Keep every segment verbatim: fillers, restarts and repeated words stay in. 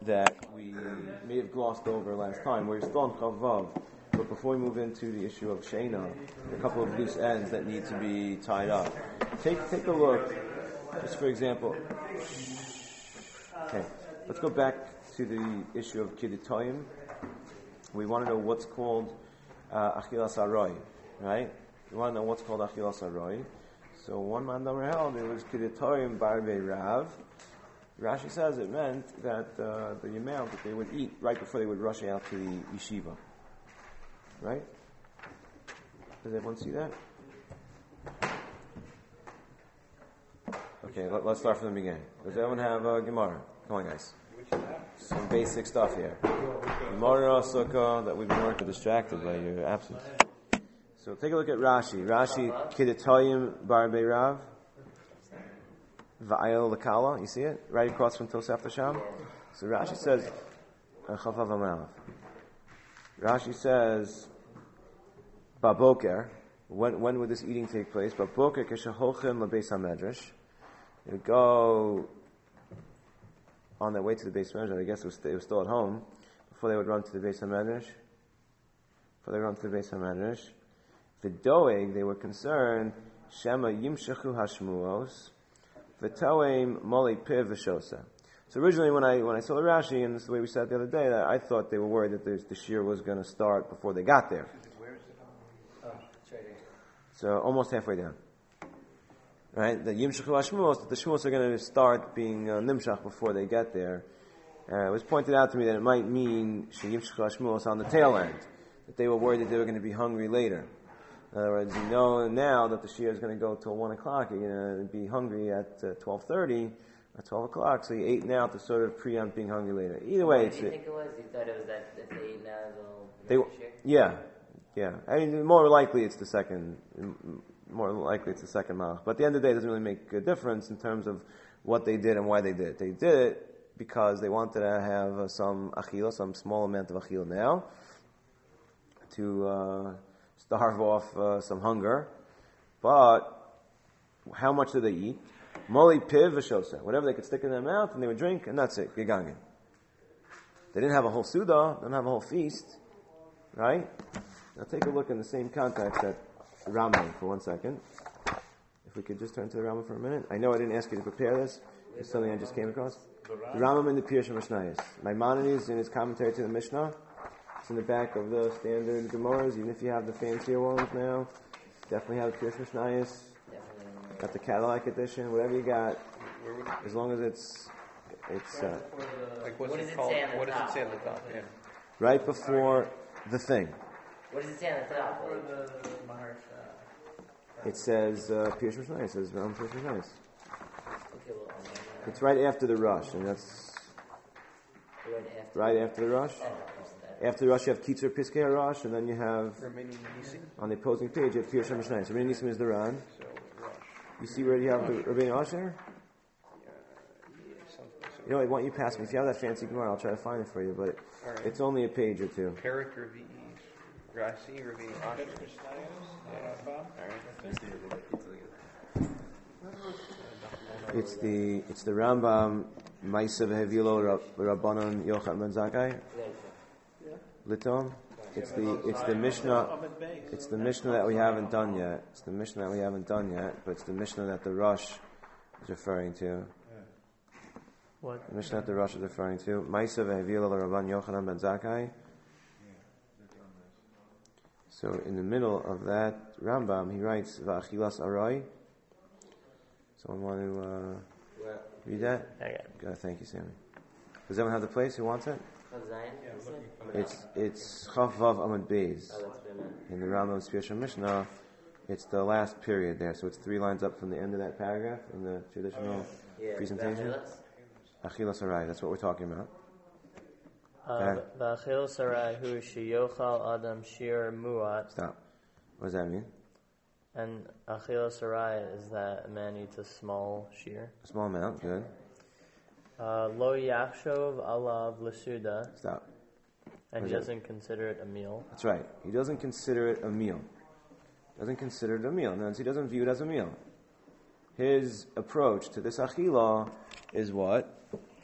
that we may have glossed over last time. We're still on Chavav, but before we move into the issue of Sheina, a couple of loose ends that need to be tied up. Take take a look, just for example. Okay, let's go back to the issue of Kidditoyim. We want to know what's called uh, Achilas Aroi, right? We want to know what's called Achilas Aroi. So one man number held, it was Kidditoyim Barbe Rav. Rashi says it meant that uh, the amount that they would eat right before they would rush out to the yeshiva. Right? Does everyone see that? Okay, let, let's start from the beginning. Does everyone have a uh, Gemara? Come on, guys. Some basic stuff here. Gemara, Sukkah, that we've been working distracted by your absence. So take a look at Rashi. Rashi, Kidditoyim Barbe Rav. Va'ayel Lakala, you see it? Right across from Tosaf Tasham. So Rashi says, Chafav Amalav. Rashi says, Baboker, when, when would this eating take place? Baboker Keshahochem Labeis HaMedrash. They would go on their way to the Beis HaMedrash. I guess it was, it was still at home, before they would run to the Beis HaMedrash. Before they run to the Beis HaMedrash. V'doeg, they were concerned, Shema Yimshechu Hashmuos, V'toeim Moli Piv V'shosa. So originally when I when I saw the Rashi, and this is the way we said the other day, that I thought they were worried that the shir was going to start before they got there. Oh, it's right here. So almost halfway down. Right? The Yimshechu Hashmuos, that the Shmuos are going to start being uh, Nimshach before they get there. Uh, it was pointed out to me that it might mean Yimshechu Hashmuos on the tail end. That they were worried that they were going to be hungry later. In other words, you know now that the shir is going to go till one o'clock, you're going to be hungry at uh, twelve thirty, at twelve o'clock, so you ate now to sort of preempt being hungry later. Either way, what it's... What do you think it was? You thought it was that if they eat now, they, they'll shir? Yeah, yeah. I mean, more likely it's the second, more likely it's the second malach. But at the end of the day, it doesn't really make a difference in terms of what they did and why they did it. They did it because they wanted to have uh, some achila, some small amount of achila now, to... Uh, starve off uh, some hunger, but how much did they eat? Moli piv v'shosa, whatever they could stick in their mouth, and they would drink, and that's it. Gegangen. They didn't have a whole suda, didn't have a whole feast, right? Now take a look in the same context at Rambam for one second. If we could just turn to the Rambam for a minute. I know I didn't ask you to prepare this. It's something I just came across. The Rambam in the Pirush Mishnayos. Maimonides in his commentary to the Mishnah. In the back of the standard Gemaras, even if you have the fancier ones now, definitely have the Pirush Mishnayos, got the Cadillac edition, whatever you got, as long as it's it's uh, like what's what it does it called? say on the What does top? it say on the top? Yeah. right before the thing. What does it say on the top? Or the Maharsha. It says uh, Pirush Mishnayos. It says Ram Pirush Mishnayos. Okay, well, um, It's right after the rush, and that's right after. right after the rush. Oh, After the rush, you have Kitzur Piskei HaRush, and then you have Remaining Nisim. on the opposing page you have Pirush Mishnayos. Rabbeinu Nisim is the Ran. So Rosh. You see where you have the Rabbeinu Asher? Yeah, yeah, something. So You know, why don't you pass me? If you have that fancy Gemara, I'll try to find it for you, but all right. it's only a page or two. Perik Ravi, Rasi, Ravi, Asher. Yeah. All right. It's the it's the Rambam Ma'asav Hevilo Rabbanon Yochanan ben Zakkai Litom. It's the it's the Mishnah it's the Mishnah that we haven't done yet. It's the Mishnah that we haven't done yet, but it's the Mishnah that the Rosh is referring to. What? The Mishnah that the Rosh is referring to. Ma'asav Hevilo Rabban Yochanan ben Zakkai. So in the middle of that Rambam, he writes Va'achilas Aroi. Someone want to uh, read that? Okay. God, thank you, Sammy. Does anyone have the place? Who wants it? Of Zion? It's it's Chaf Vav Amud Beis. Oh, that's been it. In the Rambam's Pirush Mishnah, it's the last period there. So it's three lines up from the end of that paragraph in the traditional Yeah, presentation. Achilas? Achilas Arai. That's what we're talking about. Uh, V'achil sarai hu sheyochal adam shir muat. Stop. What does that mean? And achil sarai is that a man eats a small shear. A small amount. Good. Uh, Lo yachshov alav l'suda. Stop. And What he is that? doesn't consider it a meal. That's right. He doesn't consider it a meal. Doesn't consider it a meal. No, he doesn't view it as a meal. His approach to this achila is what?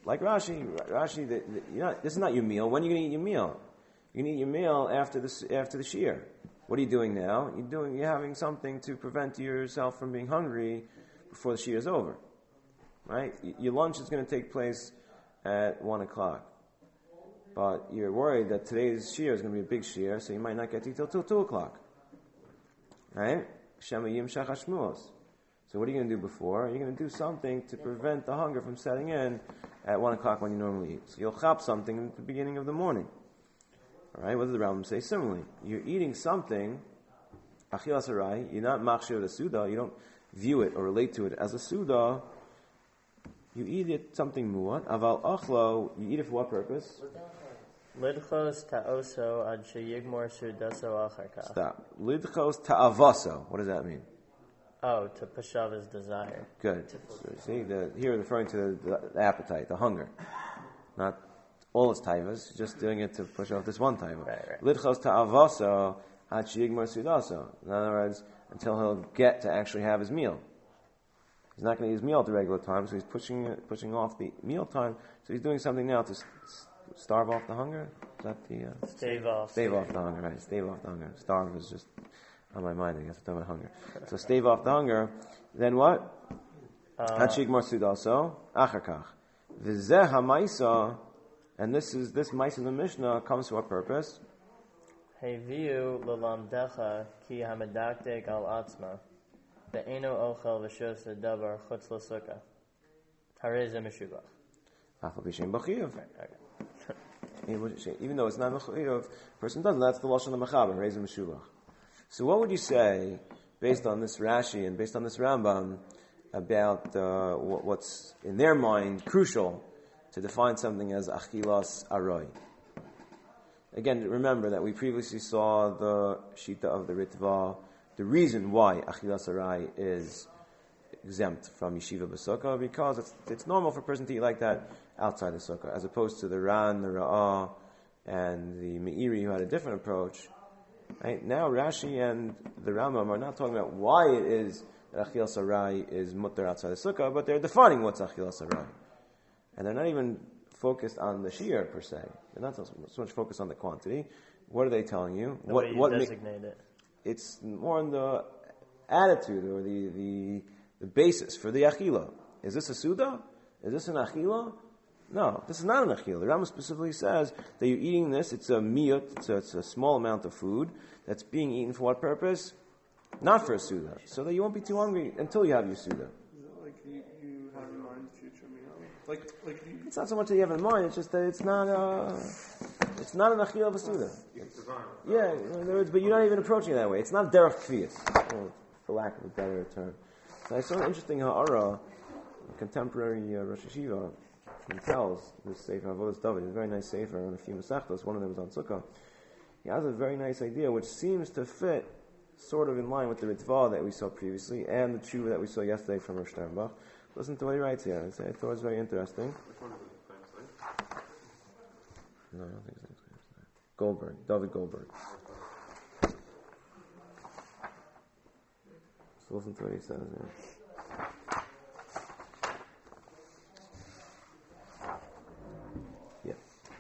like Rashi, Rashi, the, the, you're not, this is not your meal. When are you going to eat your meal? You're going to eat your meal after the after the shear. What are you doing now? You're doing you're having something to prevent yourself from being hungry before the shear is over, right? Y- your lunch is going to take place at one o'clock, but you're worried that today's shear is going to be a big shear, so you might not get to eat till till two o'clock, right? Shemayim shachashmuos. So what are you going to do before? You're going to do something to prevent the hunger from setting in at one o'clock when you normally eat. So you'll chop something at the beginning of the morning. All right, what does the Rambam say? Similarly, you're eating something, achilas harai, you're not machshir the suda, you don't view it or relate to it as a suda, you eat it something muat, aval achlo, you eat it for what purpose? Lidchos ta'oso ad sheyigmor sudaso acharkach. Stop. Lidchos ta'avaso, what does that mean? Oh, to push off his desire. Good. So, see, the, here referring to the, the appetite, the hunger. Not all its taivas, just doing it to push off this one taiva. Right, right. Lidchos ta'avaso ad sheyigmor sudaso. In other words, until he'll get to actually have his meal. He's not going to eat his meal at the regular time, so he's pushing it, pushing off the meal time. So he's doing something now to s- starve off the hunger. Is that the uh, Stave off. stave off the hunger? Right, stave off the hunger. Starve is just on my mind. I guess I'm talking about hunger. So stave off the hunger. Then what? Hachig marsud also acharkach v'zeh ha'maisa, and this is this maisa in the Mishnah comes to what purpose? Heviu l'lamdecha ki hamedaktek al atzma ve'eno ochel v'shos davar chutz l'sukkah. Harei ze meshubach. Afal b'shem b'chiyuv. Okay. Even though it's not mechuyuv, person doesn't. That's the lashon of mechaber, reizim meshubach. So what would you say, based on this Rashi and based on this Rambam, about uh, what, what's in their mind crucial to define something as achilas aroi? Again, remember that we previously saw the shita of the Ritva, the reason why achilas aroi is exempt from yeshiva b'sukkah, because it's it's normal for a person to eat like that outside the sukkah, as opposed to the Ran, the Ra'ah, and the Meiri who had a different approach. Right? Now Rashi and the Rambam are not talking about why it is that achilas aroi is mutter outside the sukkah, but they're defining what's achilas aroi. And they're not even focused on the shear per se. They're not so much focused on the quantity. What are they telling you? The what way you what designate it. It's more on the attitude or the, the the basis for the achila. Is this a suda? Is this an achila? No, this is not an achila. The Rambam specifically says that you're eating this. It's a miyut. It's a, it's a small amount of food that's being eaten for what purpose? Not for a suda, so that you won't be too hungry until you have your suda. Is it like you, you have in mind future meal? Like, like you, It's not so much that you have in mind. It's just that it's not a, it's not an achila of a suda. Yeah, in other words, but you're not even approaching it that way. It's not derech kfiyas, for lack of a better term. So I saw an interesting ha'ara, a contemporary uh, Rosh Hashiva, he tells this Sefer Avodas David. It's a very nice Sefer on a few Masechtos. One of them was on Sukkah. He has a very nice idea, which seems to fit sort of in line with the Ritva that we saw previously and the Tshuva that we saw yesterday from Rosh Sternbach. Listen to what he writes here. I thought it was very interesting. No, I don't think it's Goldberg, David Goldberg. So listen to what he says here. Yeah.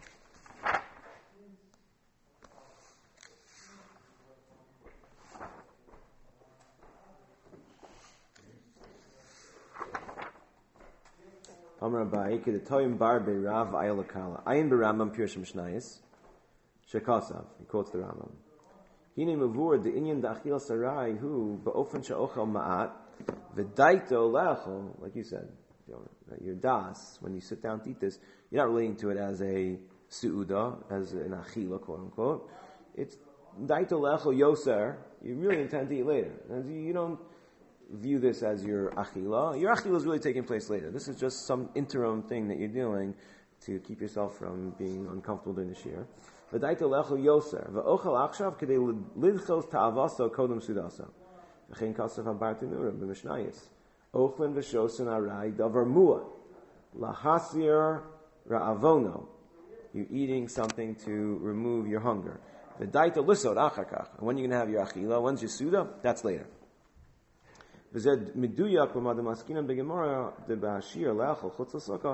Amar Abai, Kedetoyim bar be'rav ayolakala. Ayin be'Rambam Pirush Mishnayis. Shekasav. He quotes the Rambam. Hine mavur the inyan da'achil sarai hu ba'ofen sha'ochel ma'at v'daito le'achol, like you said, you know, your das, when you sit down to eat this, you're not relating to it as a su'uda, as an achila, quote unquote. It's daito le'achol yoser, you really intend to eat later. And you don't view this as your achila. Your achila is really taking place later. This is just some interim thing that you're doing to keep yourself from being uncomfortable during the shir. V'daito le'achol yoser v'ochel achshav k'dei lidchos ta'avaso kodem sudaso v'chein kasav habar tenurim b'mishnayis ochlen v'shosen arai davar mua lahasir ra'avono. You're eating something to remove your hunger. V'daito lisod achakach. And when you're going to have your achila, when's your suda? That's later. V'zed miduyak v'madam askinan b'gemara de b'hashir le'achol chutz l'sukkah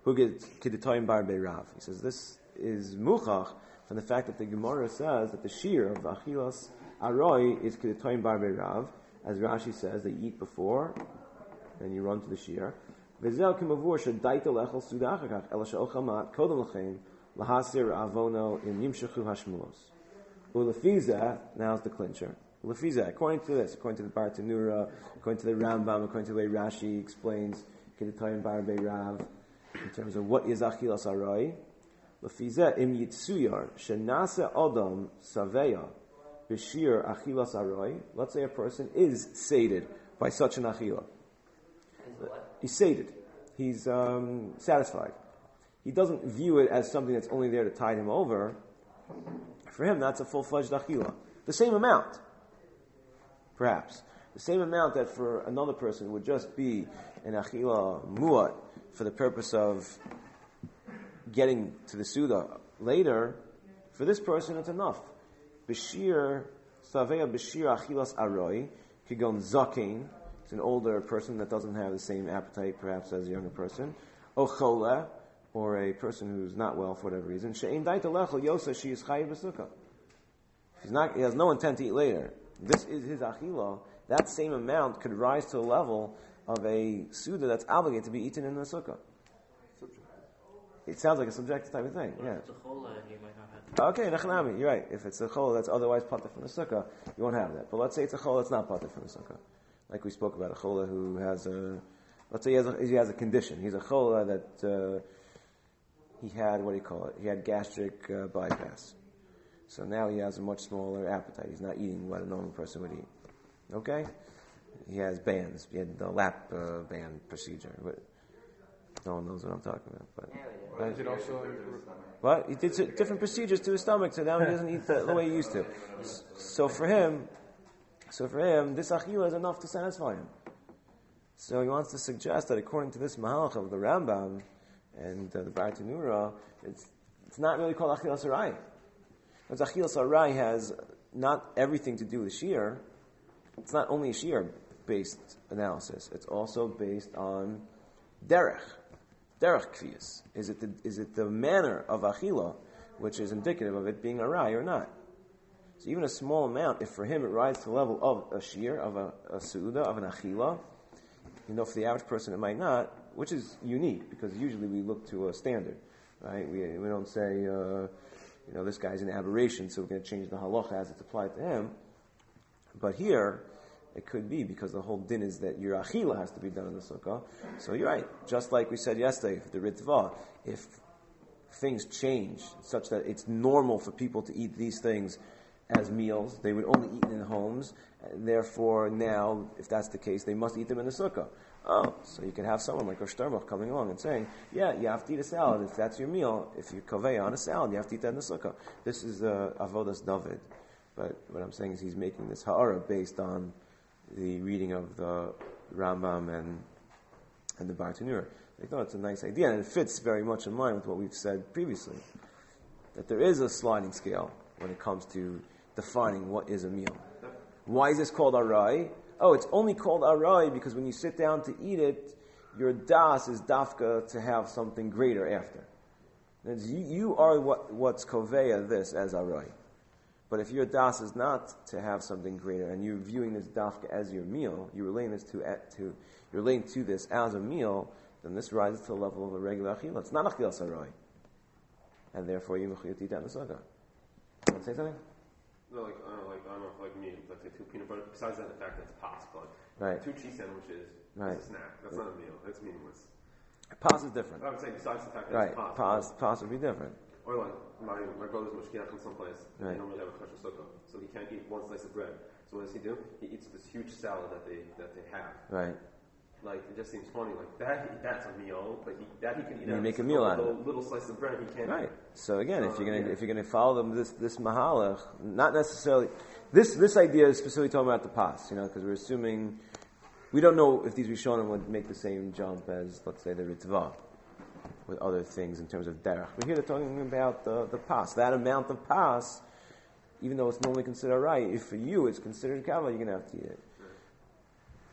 Who gets Kiditoyim Bar Rav. He says this is muchach from the fact that the Gemara says that the shear of Achilas Aroi is Kiditoyim Bar Rav, as Rashi says, they eat before, and you run to the shear. V'zel kimavur shedaita lechel sudachakach ela she'ochel mat kodem l'chein lahasir avono in yimshechu hashmulos. Ulefiza, now's the clincher. Ulefiza, according to this, according to the Bar Tanura, according to the Rambam, according to the way Rashi explains Kiditoyim Bar Rav, in terms of what is Achilas Aroi, Lefiza im yitzuyar shenase odom saveya b'shir Achilas Aroi. Let's say a person is sated by such an achila. He's sated. He's um, satisfied. He doesn't view it as something that's only there to tide him over. For him, that's a full-fledged achila. The same amount, perhaps. The same amount that for another person would just be an achila mu'at for the purpose of getting to the Suda later. For this person, it's enough. Bashir, Saveya Bashir Achilas Aroi, Kigon Zakin. It's an older person that doesn't have the same appetite, perhaps, as a younger person. Ochola, or a person who's not well for whatever reason. She'ein daita lechel yosa she is chayiv b'sukkah. He's not. He has no intent to eat later. This is his achila. That same amount could rise to the level of a suda that's obligated to be eaten in the sukkah. It sounds like a subjective type of thing. Yeah. It's a chola, and you might not have to. Okay, nachnami, you're right. If it's a chol that's otherwise pater from the sukkah, you won't have that. But let's say it's a chol that's not pater from the sukkah. Like we spoke about, a chola who has a, let's say he has a, he has a condition. He's a chola that uh, he had, what do you call it? He had gastric uh, bypass. So now he has a much smaller appetite. He's not eating what a normal person would eat. Okay? He has bands. He had the lap uh, band procedure. But no one knows what I'm talking about. But Right. Is it also what? He did s- different procedures to his stomach, so now he doesn't eat the, the way he used to. So for him, so for him, this achila is enough to satisfy him. So he wants to suggest that according to this mahalach of the Rambam and uh, the Bar Tanura, it's it's not really called achilas arai. Because achilas arai has not everything to do with shear. It's not only a shear-based analysis. It's also based on derech. Derech kfiyas. Is it the, is it the manner of achila which is indicative of it being arai or not? So even a small amount, if for him it rises to the level of a shear, of a, a suuda, of an achila, you know, for the average person it might not, which is unique because usually we look to a standard, right? We we don't say, uh, you know, this guy's an aberration, so we're going to change the halacha as it's applied to him. But here, it could be because the whole din is that your achila has to be done in the sukkah. So you're right. Just like we said yesterday, the ritva, if things change such that it's normal for people to eat these things as meals, they would only eat in homes. And therefore, now, if that's the case, they must eat them in the sukkah. Oh, so you can have someone like Rosh Hashanah coming along and saying, yeah, you have to eat a salad. If that's your meal, if you kaveh on a salad, you have to eat that in the sukkah. This is uh, avodas David. But what I'm saying is he's making this ha'ara based on the reading of the Rambam and and the Bar Tanura. They thought it's a nice idea, and it fits very much in line with what we've said previously, that there is a sliding scale when it comes to defining what is a meal. Why is this called arai? Oh, it's only called arai because when you sit down to eat it, your das is dafka to have something greater after. You, you are what, what's koveya this as arai. But if your das is not to have something greater, and you're viewing this dafka as your meal, you're relating this to, to you're relating to this as a meal, then this rises to the level of a regular achila. It's not achila sarai, and therefore you mechiyat eat that in the sukkah. Want to say something? No, like I don't know, like I don't know, if, like me, let's say two peanut butter. Besides that, the fact that it's possible, Right. two cheese sandwiches, Right. is a snack. That's not a meal. That's meaningless. Pas is different. I would say besides the fact that Right. it's possible. Pas, pas would be different. Or like my my brother's mashkiach from someplace. Right. They don't really have a kosher sukkah, so he can't eat one slice of bread. So what does he do? He eats this huge salad that they that they have. Right. Like it just seems funny. Like that, that's a meal. But he, that he can eat. You out make of a meal a out of little, little slice of bread. He can't. Right. So again, if you're Uh, gonna yeah. if you're gonna follow them this this mahalach, not necessarily this this idea is specifically talking about the pas, you know, because we're assuming we don't know if these Rishonim would make the same jump as let's say the Ritva with other things in terms of derech. We're here to talking about the the pas, that amount of pas, even though it's normally considered right. If for you it's considered kava, you're gonna have to eat it.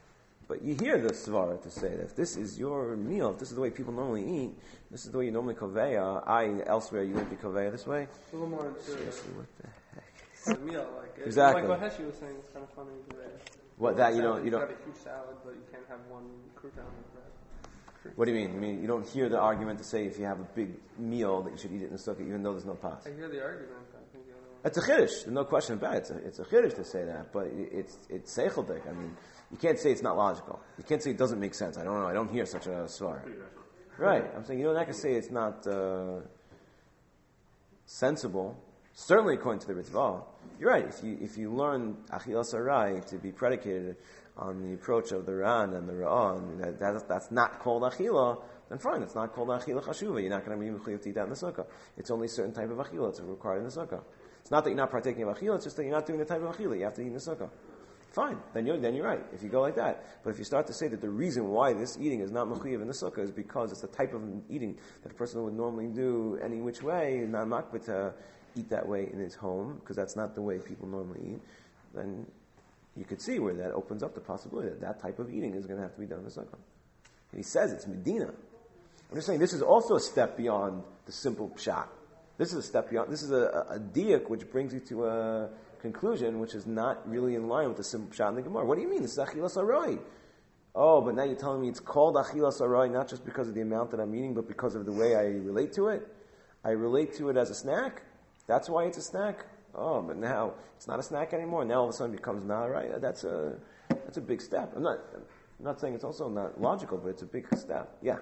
But you hear the svara to say that if this is your meal, if this is the way people normally eat, this is the way you normally koveya, I, elsewhere you wouldn't be koveya this way. It's a little more intuitive. Seriously, what the heck? It's a meal, like it, Exactly. Like what Heshi was saying, it's kind of funny. Today. What, that you don't, you can don't, have a huge salad, but you can't have one crouton with bread. what do you mean? You mean you don't hear the argument to say if you have a big meal that you should eat it in the sukkah even though there's no pas? I hear the argument, but I think the other one. It's a chiddush, there's no question about it. It's a, it's a chiddush to say that, but it- it's it's seicheldik. I mean, you can't say it's not logical. You can't say it doesn't make sense. I don't know. I don't hear such a svar. Right. I'm saying, you know, I can say it's not uh, sensible. Certainly, according to the Ritva, you're right. If you if you learn achilas arai to be predicated on the approach of the Ran and the Ra'ah, and that, that, that's not called achila, then fine. It's not called achila chashuva. You're not going to be mechuyev to eat that in the sukkah. It's only a certain type of achila that's required in the sukkah. It's not that you're not partaking of achila. It's just that you're not doing the type of achila you have to eat in the sukkah. Fine, then you're then you're right. If you go like that, but if you start to say that the reason why this eating is not mechuyev in the sukkah is because it's the type of eating that a person would normally do any which way, and not makbet to eat that way in his home, because that's not the way people normally eat, then you could see where that opens up the possibility that that type of eating is going to have to be done in the sukkah. And he says it's Medina. I'm just saying this is also a step beyond the simple pshat. This is a step beyond. This is a, a, a diak which brings you to a conclusion which is not really in line with the simple pshat in the Gemara. What do you mean? This is achilas arai. Oh, but now you're telling me it's called achilas arai not just because of the amount that I'm eating, but because of the way I relate to it. I relate to it as a snack. That's why it's a snack. Oh, but now it's not a snack anymore. Now all of a sudden it becomes not right. That's a that's a big step. I'm not I'm not saying it's also not logical, but it's a big step. Yeah.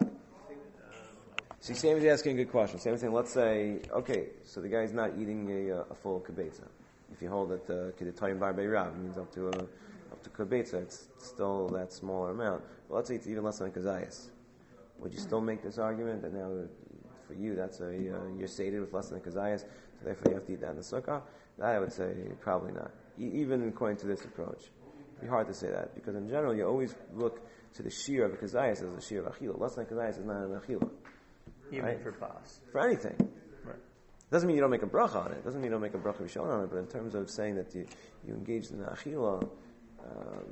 See, Sammy's asking a good question. Sammy's saying, let's say, okay, so the guy's not eating a, a full kibetza. If you hold that the kidetoyim bar beirav means up to a up to kibetza, it's still that smaller amount. Well, let's say it's even less than a kazayas. Would you still make this argument that now? For you, that's a uh, you're sated with less than a kazayas, so therefore you have to eat that in the sukkah. That I would say probably not. E- even according to this approach, it'd be hard to say that because in general you always look to the shear of a kazayas as a shear of achila. Less than a kazayas is not an achila. Even right? for pas. For anything. Right. Doesn't mean you don't make a bracha on it. Doesn't mean you don't make a bracha rishon on it. But in terms of saying that you you engaged in the achila, um,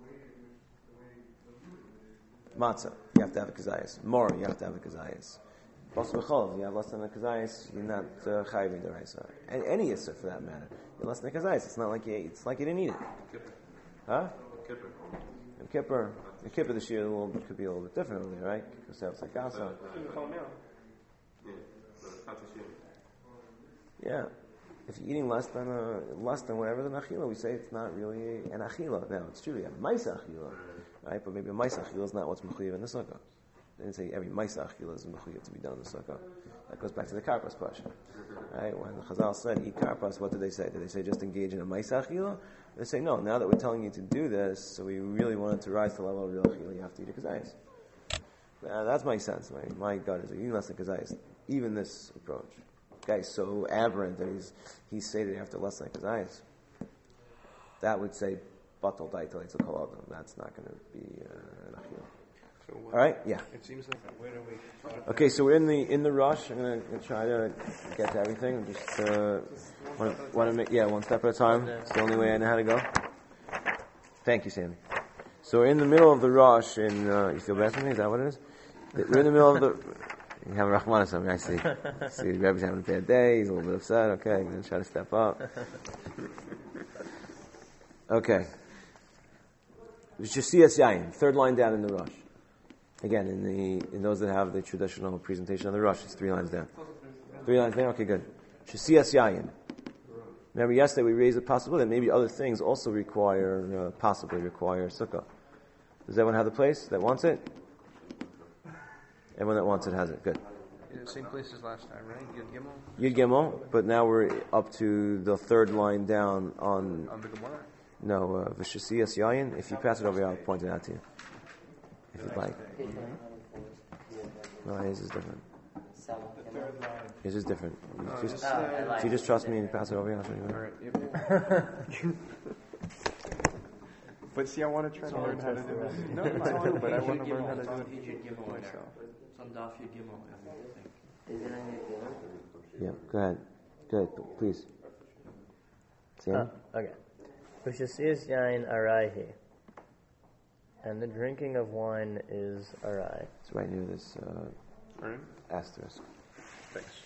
matzah, you have to have a kazayas. Mor, you have to have a kazayas. Bas b'chol, you have less than a kazayas, you're not chayiv in the raisa. And any yisr for that matter, you're less than a kazayas. It's not like you it's like you didn't eat it. Huh? Kippur. In Kippur, in Kippur this year a little bit, could be a little bit different over there, right? Because it's like gasa. Yeah. But Yeah. If you're eating less than a, less than whatever the achila, we say it's not really an achila. Now it's true, you have maisa achila, right? But maybe a maisa achila is not what's mechuyev in the sukkah. They didn't say every maisa achila is mechuyev to be done in the sukkah. That goes back to the karpas question, right? When the Chazal said eat karpas, what did they say? Did they say just engage in a maisa achila? They say no. Now that we're telling you to do this, so we really wanted to rise to the level of real achila, you have to eat a kazayas. Now, that's my sense. My my gut is eating less than kazayas. Even this approach, guy's so aberrant that he's he's sated after less than kazayas. That would say batal daital it's a kol adam. That's not going to be uh, an achila. So what, All right, yeah. It seems like where do we? Okay, so we're in the in the rush. I'm going to try to get to everything. I'm just uh, want to make yeah one step at a time. It's the only way I know how to go. Thank you, Sammy. So we're in the middle of the rush, and uh, you feel bad for me? Is that what it is? We're in the middle of the. You have a Rahman or something, I see. See, the Rebbe's having a bad day. He's a little bit upset. Okay, I'm going to try to step up. Okay. Shasias Yayin, third line down in the rush. Again, in the in those that have the traditional presentation of the rush, it's three lines down. Three lines down. Okay, good. Shasias Yayin. Remember, yesterday we raised the possibility that maybe other things also require, uh, possibly require sukkah. Does everyone have the place that wants it? Everyone that wants it has it. Good. Yeah, same place as last time, right? Yud Gimel? Yud Gimel, but now we're up to the third line down on. On the Gemara? No, uh, V'shasiyas Yayin. If you pass it over here, I'll point it out to you. If you'd like. No, his is different. His is different. You just, if you just trust me and you pass it over here, I'll show you. All right. But see, I want to try to learn how to do it. No, I do, but I want to learn how to do it myself. Some daf Yud Gimel, I think. Yeah, go ahead. Good, please. Sam? Ah, okay. Ushasiyas yain araihi. And the drinking of wine is arai. It's right near this uh, Right? asterisk. Thanks.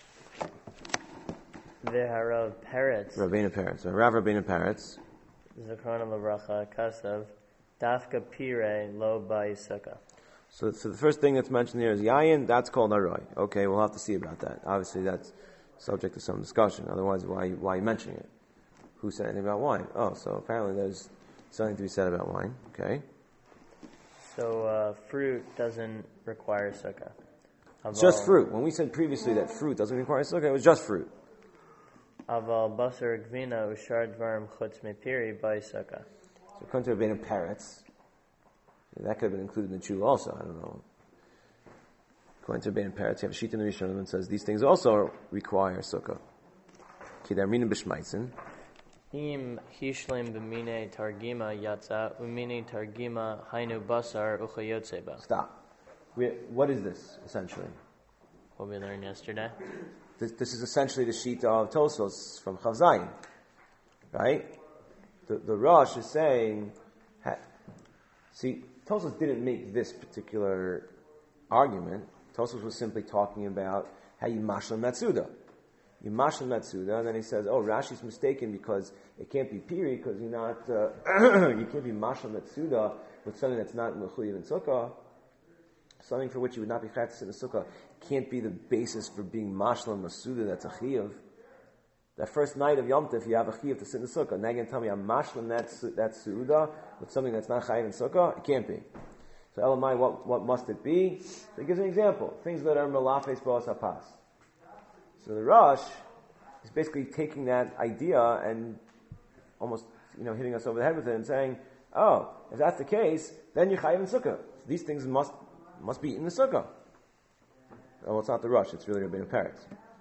V'harav peretz. Rabbeinu Peretz. So Rav Rabbeinu Peretz. Zichron l'bracha kasav. Dafka pire lo ba'isukkah. So, so the first thing that's mentioned here is yayin. That's called aroy. Okay, we'll have to see about that. Obviously, that's subject to some discussion. Otherwise, why why are you mentioning it? Who said anything about wine? Oh, so apparently there's something to be said about wine. Okay. So uh, fruit doesn't require sukkah. It's just fruit. When we said previously that fruit doesn't require sukkah, it was just fruit. Aval basar gvina ushar dvarim chutz mepiri ba'isukkah. So according to Rabbeinu Peretz, that could have been included in the Chew also. I don't know. According to Rabbeinu Peretz, you have a sheet in the Rishonim that says these things also require sukkah. Kidarminu b'shmaitzin. Im hishlim b'mine targima yatza umine targima hainu basar uchayotzeba. Stop. We, what is this, essentially? What we learned yesterday. This, this is essentially the sheet of Tosos from Chav Zayin. Right? The, the Rosh is saying, ha, see, Tosos didn't make this particular argument. Tosos was simply talking about how you mashal Matsuda. You mashal Matsuda, and then he says, oh, Rashi's mistaken because it can't be piri, because you're not, uh, you can't be mashal Matsuda with something that's not mechuyev in sukkah. Something for which you would not be chayav in the sukkah can't be the basis for being mashal and masuda. That's a chiyuv. That first night of Yom Tov, you have a chiyuv to sit in the sukkah. Now you're going to tell me I'm mashal that that suuda with something that's not chayav in sukkah? It can't be. So Elamai, what what must it be? So he gives an example: things that are melafes ba'as hapas. So the Rosh is basically taking that idea and almost you know hitting us over the head with it and saying, oh, if that's the case, then you're chayav in sukkah. So these things must. Must be in the sukkah. Well, it's not the Rosh, it's really Rabbeinu Peretz.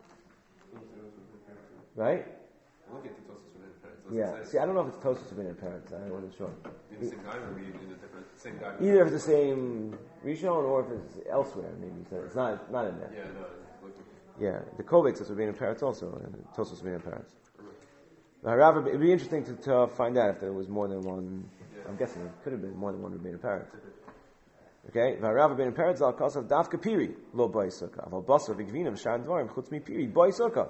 Right? Look at the Tosos Rabbeinu Peretz. Yeah. See, I don't know if it's Tosos Rabbeinu Peretz. I wasn't sure. In the same guy or in a different same guy? Either if it's the same Rishon or if it's elsewhere, maybe. So it's not not in there. Yeah, no. Look. Yeah. The Kovetz is Rabbeinu Peretz also, and Tosos Rabbeinu Peretz. However, it'd be interesting to, to find out if there was more than one. Yeah. I'm guessing it could have been more than one Rabbeinu Peretz. Okay, V'harav ben Peretz al kasav dafka piri lo ba'isukkah. Aval basar v'gvina v'shar dvarim chutz mi piri ba'isukkah.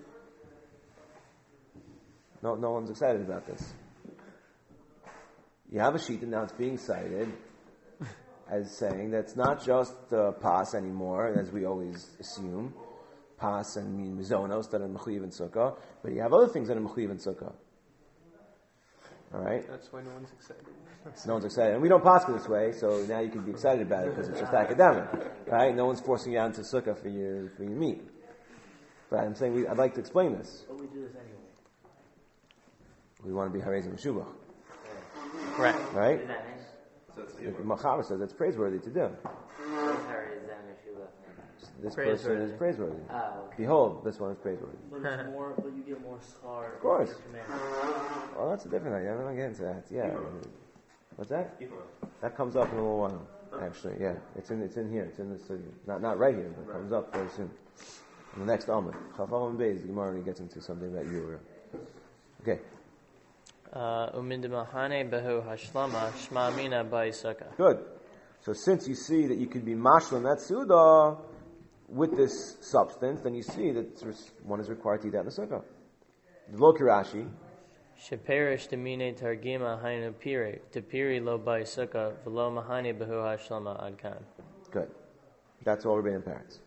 No, no one's excited about this. You have a sheet, and now it's being cited as saying that it's not just uh, pas anymore, as we always assume, pas and mean mizonos that are mechuyev in sukkah, but you have other things that are mechuyev in sukkah. All right. That's why no one's excited. No one's excited. And we don't pass it this way, so now you can be excited about it because it's just academic. Right? No one's forcing you out into sukkah for your, for your meat. But I'm saying we, I'd like to explain this. But we do this anyway. We want to be Harez and Meshubach. Correct. Right? Does that mean? So it's The Machaber says that's praiseworthy to do. What is Harry is that Meshuvah? This Praiseworthy. person is praiseworthy. Ah, okay. Behold, this one is praiseworthy. But it's more, but you get more scar. Of course. Command. Well, that's a different idea. I'm not getting into that. Yeah. What's that? That comes up in a little while. Actually, yeah. It's in it's in here. It's in this study. Not not right here, but it comes up very soon. In the next Amud. Chafam and Beis, the Gemara already gets into something about Yura. Okay. Umindimahane behu hashlama shma mina ba'isukkah. Good. So since you see that you could be mashlim that suda with this substance, then you see that one is required to eat that in the sukkah. The Lo Kirashi. Sheperish demine targima hainu piri tepiri lo ba'isukkah v'lo mahane behu hashlama adkan. Good. That's all Rabbeinu Peretz.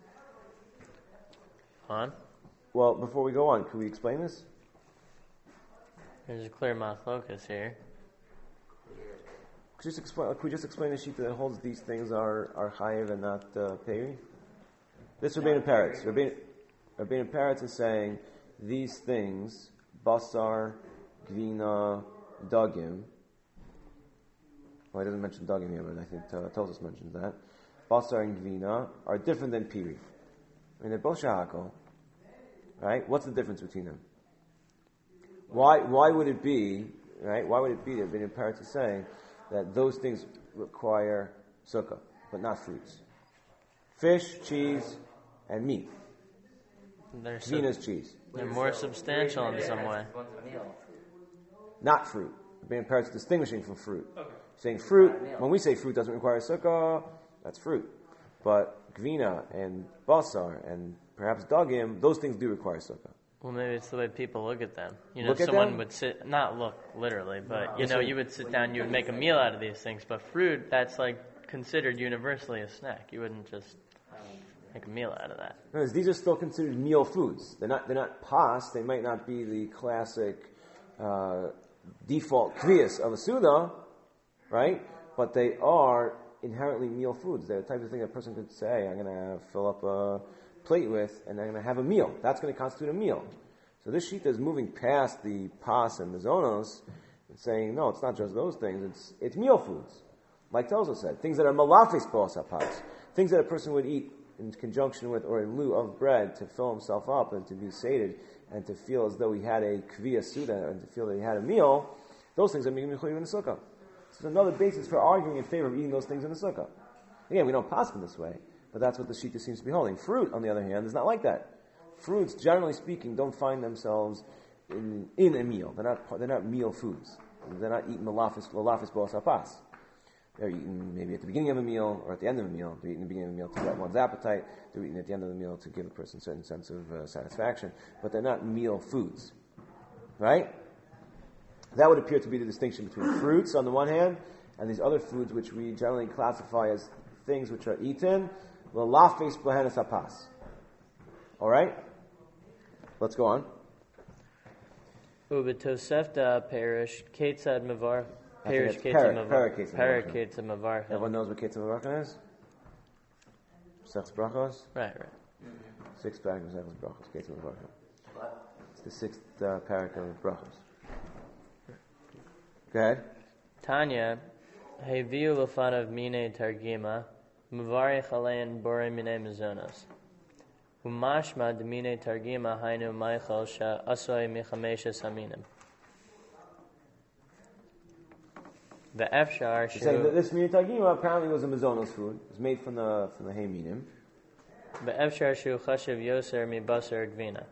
On. Well, before we go on, can we explain this? There's a clear machlokas here. Could, just explain, could we just explain the sheet that holds these things are are chayiv and not uh, peri? This Rabbeinu Peretz. Rabbeinu, Rabbeinu Peretz is saying these things, basar, gvina, dagim. Well, he doesn't mention dagim here, but I think uh, Tosos mentions that. Basar and gvina are different than piri. I mean, they're both shahakol. Right? What's the difference between them? Why why would it be, right? Why would it be that Rabbeinu Peretz is saying that those things require sukkah, but not fruits? Fish, cheese, and meat. They're, sub- Vina's cheese. they're more substantial in some way. Not fruit. Rabbeinu Peretz is distinguishing from fruit. Saying fruit, when we say fruit doesn't require a sukkah, that's fruit. But gvina and basar and perhaps dagim, those things do require sukkah. Well, maybe it's the way people look at them. You know, Look at someone them? would sit, not look literally, but you know, you would sit down, you would make a meal out of these things. But fruit, that's like considered universally a snack. You wouldn't just make a meal out of that. Notice, these are still considered meal foods. They're not. They're not pas. They might not be the classic uh, default kviyas of a suda, right? But they are inherently meal foods. They're the type of thing a person could say, "I'm going to fill up a plate with, and I'm going to have a meal." That's going to constitute a meal. So this shita is moving past the pas and mizonos and saying, no, it's not just those things. It's it's meal foods, like Tozo said, things that are malafis bos pas, things that a person would eat in conjunction with or in lieu of bread to fill himself up and to be sated and to feel as though he had a kviya suda and to feel that he had a meal. Those things are being mechuyev in the sukkah. So there's another basis for arguing in favor of eating those things in the sukkah. Again, we don't pass them this way, but that's what the shita seems to be holding. Fruit, on the other hand, is not like that. Fruits, generally speaking, don't find themselves in in a meal. They're not they're not meal foods. They're not eating malafis malafis bos hapas. They're eaten maybe at the beginning of a meal or at the end of a meal. They're eating at the beginning of a meal to whet one's appetite. They're eating at the end of the meal to give a person a certain sense of uh, satisfaction. But they're not meal foods, right? That would appear to be the distinction between fruits on the one hand and these other foods which we generally classify as things which are eaten. Lalafes blahanas hapas. All right? Let's go on. Ubetosefta perish ketzad mavar perish it's ketzad para- mavar para- para ketzad ketzad mavar. Everyone knows what Ketzad Mavarchan is? Sechs brachos? Right, right. Six parak of Sechs brachos. Ketzad Mavarchan. It's the sixth uh, parak of brachos. Go ahead. Tanya, heviu lefanav mine targima, mavarich alein bore mine mizonos. Umashma demine targima hainu maichel sha asoy michamesha saminim. The efshar He said that shu this minyan tagima apparently was a mizonos food. It was made from the from the hay minim. the efshar shu chashiv yoser mi basar gvina.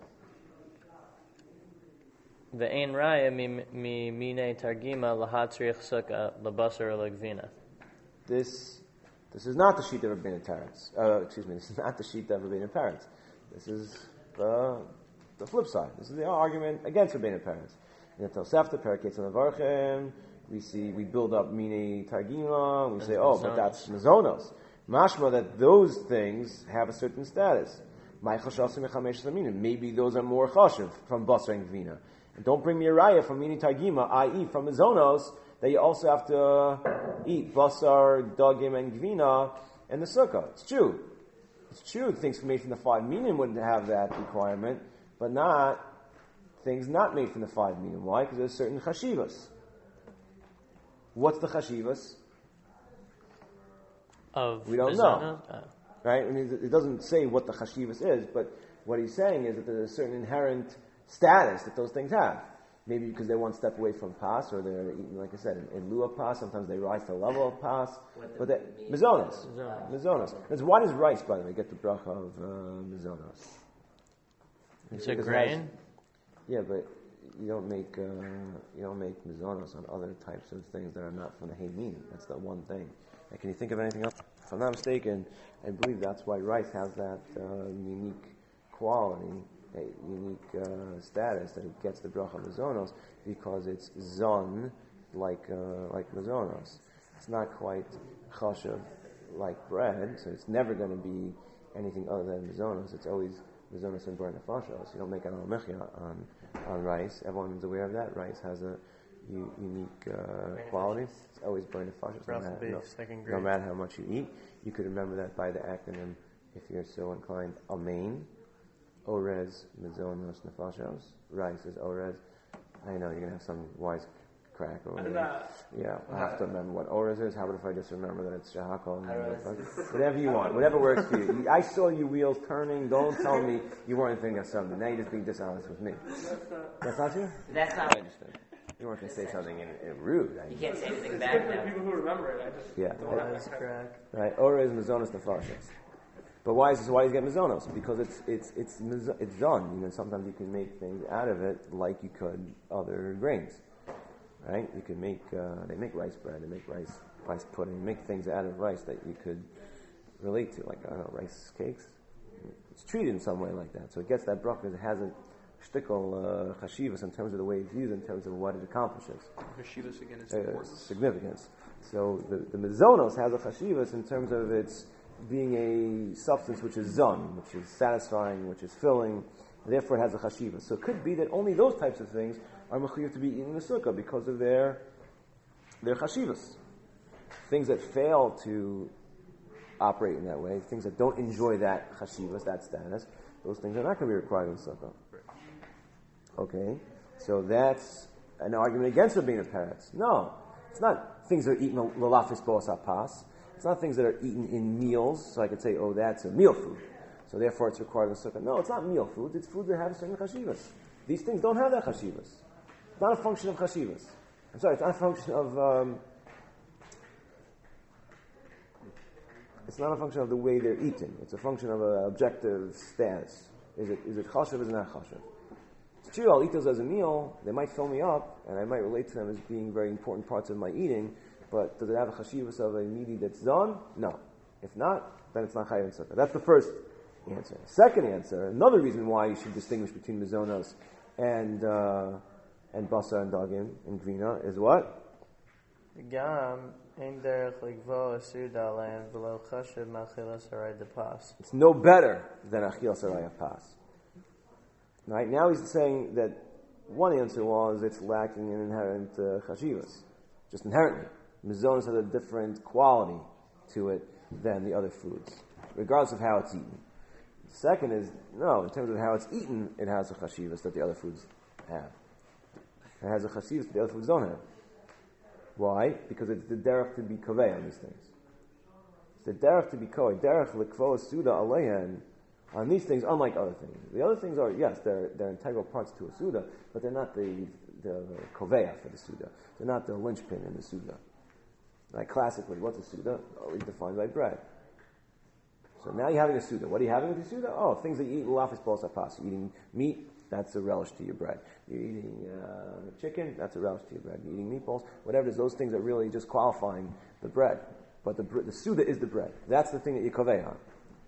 The ein raya mi mi mine targima lahatzrich sukkah labasar legvina. This this is not the sheet of Rabbeinu Teretz. Uh, excuse me. This is not the sheet of Rabbeinu Teretz. This is the the flip side. This is the argument against Rabbeinu Teretz. In the Tosefta Paraketz and Avarchem, we see we build up mine targima. We say, oh, but that's mizonos. Mashma that those things have a certain status. Maybe those are more chashiv from basar and gvina. And don't bring me a raya from mini targima, that is from mizonos, that you also have to eat basar, dagim, and gvina and the sukkah. It's true. It's true. Things made from the five minim wouldn't have that requirement, but not things not made from the five minim. Why? Because there's certain chashivas. What's the chashivas? Of We don't mizonos? know. Oh. Right? I mean, it doesn't say what the chashivas is, but what he's saying is that there's a certain inherent status that those things have. Maybe because they're one step away from pas, or they're eating, like I said, in, in lieu of pas. Sometimes they rise to the level of pas. But they, mizonos. Mizonos. That's why does rice, by the way, get the bracha of uh, mizonos? It's a Because grain? rice- yeah, but you don't make uh, you don't make mizonos on other types of things that are not from the haymin. That's the one thing. And can you think of anything else? If I'm not mistaken, I believe that's why rice has that uh, unique quality, that unique uh, status that it gets the bracha of mizonos because it's zon like uh, like mizonos. It's not quite chashav like bread, so it's never going to be anything other than mizonos. It's always mizonos and bar nefashos. You don't make an al-mechia on on rice. Everyone's aware of that. Rice has a u- unique uh, quality. It's always bar nefashos. No, Bracha matter- beef, no, second no grade. matter how much you eat, you could remember that by the acronym, if you're so inclined, Amein. Orez mizonos nefashos. Rice is orez. I know you're gonna have some wise crack over there. Yeah, I have to remember what orez is. How about if I just remember that it's shahakol? Whatever you want, whatever works for you. I saw you wheels turning. Don't tell me you weren't thinking of something. Now you're just being dishonest with me. That's not you? That's I not. understand. You weren't going to say something in, in rude. I You can't say anything It's back good for now. people who remember it. I just Yeah. don't have Wise that. crack. Right, orez mizonos nefashos. But why is this? Why do you get mizonos? Because it's it's it's miz- it's done. You know, sometimes you can make things out of it like you could other grains. right? You can make, uh, they make rice bread, they make rice, rice pudding, make things out of rice that you could relate to, like, I don't know, rice cakes. It's treated in some way like that. So it gets that bracha because it has a shtickle uh, chashivas in terms of the way it's used, in terms of what it accomplishes. Chashivas again is Uh, importance. significance. So the, the mizonos has a chashivas in terms of its being a substance which is zon, which is satisfying, which is filling, and therefore it has a chashivas. So it could be that only those types of things are mechuyev to be eaten in the sukkah because of their their chashivas. Things that fail to operate in that way, things that don't enjoy that chashivas, that status, those things are not going to be required in the sukkah. Okay, so that's an argument against Rabbeinu Peretz. No, it's not things that are eaten lalafis bo'as hapas. It's not things that are eaten in meals, so I could say, oh, that's a meal food. So therefore it's required in the sukkah. No, it's not meal food. It's food that have certain chashivas. These things don't have that chashivas. It's not a function of chashivas. I'm sorry, it's not a function of... Um, it's not a function of the way they're eaten. It's a function of an objective status. Is it is it chashav or is it not chashav? It's true, I'll eat those as a meal. They might fill me up, and I might relate to them as being very important parts of my eating, but does it have a chashivas of a meaty that's done? No. If not, then it's not chayav in sukkah. That's the first answer. Second answer, another reason why you should distinguish between mizonos and uh, and basar and dagim and grina is what? Gam ein derech ligvo asur dalein v'lo chashav machilas haray depas. It's no better than achilas haray pas. Right now he's saying that one answer was it's lacking in inherent uh, chashivas, just inherently. Mizonos has a different quality to it than the other foods, regardless of how it's eaten. The second is, no, in terms of how it's eaten, it has a chashivas that the other foods have. It has a chashivas that the other foods don't have. Why? Because it's the derech to be kovei on these things. It's the derech to be kovei. Derech lekvo suda aleihen on these things, unlike other things. The other things are, yes, they're they're integral parts to a suda, but they're not the the koveya for the suda. They're not the linchpin in the suda. Like classically, what's a suda? Oh, it's defined by bread. So now you're having a suda. What are you having with the suda? Oh, things that you eat lafis b'os hapas. You're eating meat, that's a relish to your bread. You're eating uh, chicken, that's a relish to your bread. You're eating meatballs, whatever it is, those things are really just qualifying the bread. But the the suda is the bread. That's the thing that you kaveh on.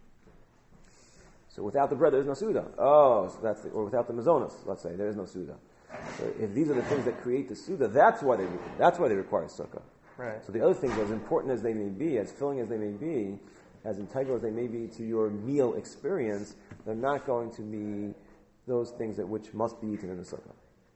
So without the bread, there is no suda. Oh, so that's the, or without the mazonos, let's say, there is no suda. So if these are the things that create the suda, that's why they that's why they require sukkah. Right. So the other things, as important as they may be, as filling as they may be, as integral as they may be to your meal experience, they're not going to be those things that which must be eaten in the sukkah.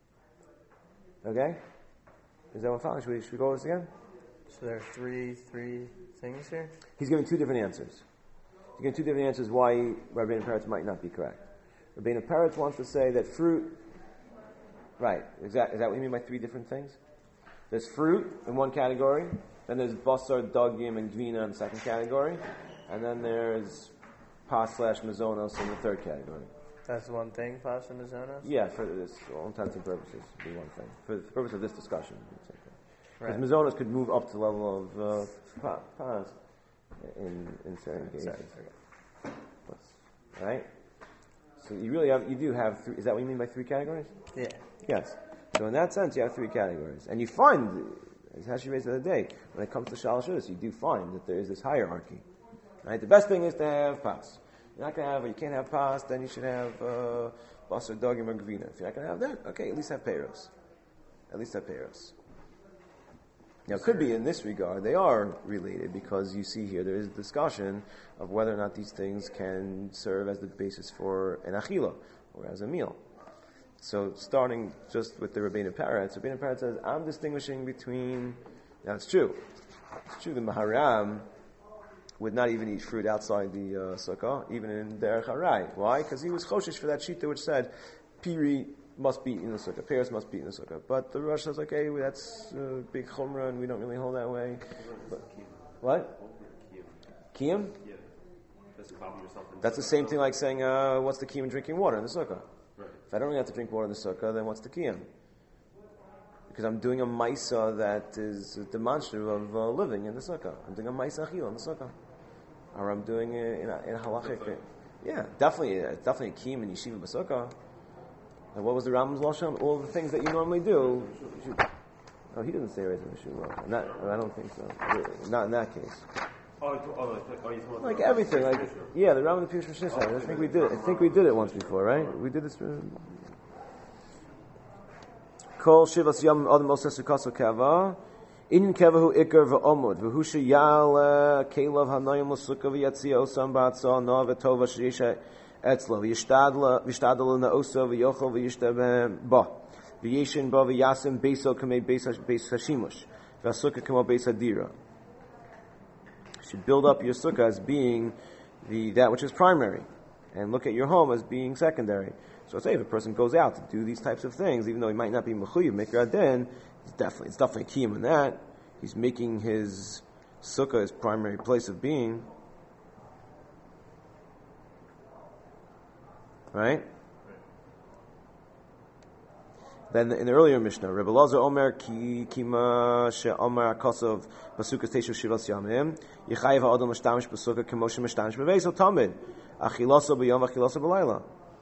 Okay? Is that one following? Should we, should we go over this again? So there are three three things here? He's giving two different answers. He's giving two different answers why Rabbeinu Peretz might not be correct. Rabbeinu Peretz wants to say that fruit, right, is that, is that what you mean by three different things? There's fruit in one category, then there's basar, dagim, and gvina in the second category, and then there's pas slash mazonos in the third category. That's one thing, pas and mazonos? Yeah, for this, for all intents and purposes, would be one thing. For the purpose of this discussion, it's okay. Right. Because mazonos could move up to the level of uh, pa- pas in, in certain cases. Sorry, okay. Right? So you really have, you do have three, is that what you mean by three categories? Yeah. Yes. So in that sense, you have three categories. And you find, as Hashi raised the other day, when it comes to Shalosh, you do find that there is this hierarchy. Right? The best thing is to have pas. You're not going to have, or you can't have pas, then you should have uh, basar, dagim, or gvina. If you're not going to have that, okay, at least have peiros. At least have peiros. Now, it could be in this regard, they are related, because you see here there is a discussion of whether or not these things can serve as the basis for an achila, or as a meal. So, starting just with the Rabbeinu Peretz, Rabbeinu Peretz says, I'm distinguishing between, now it's true, it's true, the Maharam would not even eat fruit outside the uh, sukkah, even in Derech Harai. Why? Because he was choshish for that shita which said, piri must be in the sukkah, pears must be in the sukkah. But the Rosh says, okay, well, that's a uh, big chumrah, and we don't really hold that way. But, what? Kiyum? Yeah. That's involving yourself in That's the same thing like saying, uh, what's the kiyum drinking water in the sukkah? Right. If I don't really have to drink water in the sukkah, then what's the kiyum? Because I'm doing a maisa that is demonstrative of uh, living in the sukkah. I'm doing a maisa achil in the sukkah. Or I'm doing it in a, in a halachic. Yeah, definitely, uh, definitely a kiyum in yeshiva b'sukkah. And what was the Rambam's lashon? All the things that you normally do. Oh, he doesn't say Reis Meshula. Not, I don't think so. Not in that case. Oh, you oh, oh, you talking about Like the- everything, like yeah, the Rambam and the Pirush Mishnah. I think we did. It. I think we did it once before, right? We did this. Kol shivas yom adam osas ukaso kava. In kevahu ikar v'omud v'hu sheyal kelav hanayim l'sukkah v'yatzia osam ba'atzah no v'tova sheyesha etzlo v'yishtadla v'yishtadla na'osa v'yochel v'yishtab ba v'yeshin ba v'yasim beiso kamei beis hashimush v'asukkah kamo beis hadira. Should build up your sukkah as being the that which is primary, and look at your home as being secondary. So say if a person goes out to do these types of things, even though he might not be mechuyev mikra adin, it's definitely it's definitely kiyum in that. He's making his sukkah his primary place of being, right? Then in the earlier Mishnah, Rebbe Lazar Omer ki kima she Omer akosov basukas teishu shivas yamim yichayev ha'adam mishtamish basukah kemo she mishtamish b'veiso tamid achilaso b'yom achilaso b'layla.